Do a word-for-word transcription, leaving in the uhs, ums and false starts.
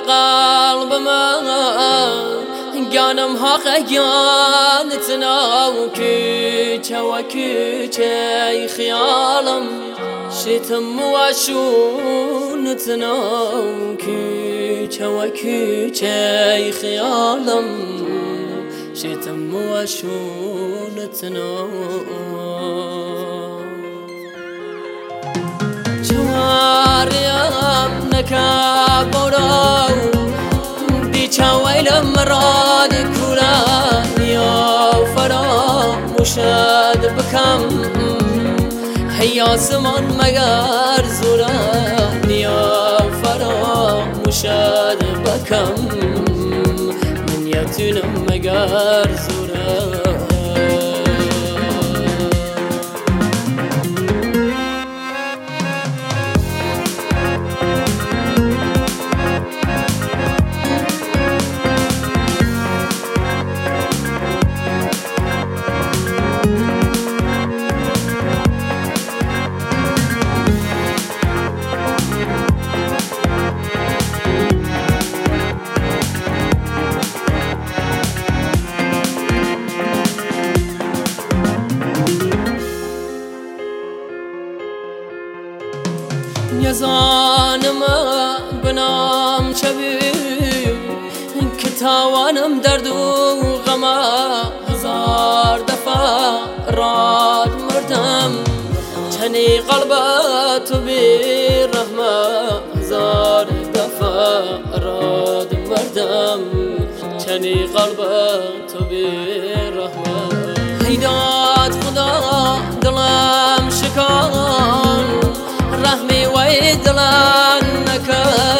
قلب من گانم حق گانت ناو کوچه و کوچه خیالم شتم و شونت ناو کوچه و کوچه خیالم شتم و شونت ناو جواریم نکبراو چاویلم مراد کورا یا فراموشت بکم هیا زمان مگر زورا یا فراموشت بکم من یتونم مگر زورا یزانم بنام چبی که تاوانم درد و غم هزار دفعه راد مردم چنی قلبت بی رحمه هزار دفعه راد مردم چنی قلبت بی رحمه هیداد خدا دلم شکان رحمی و دلان نکرد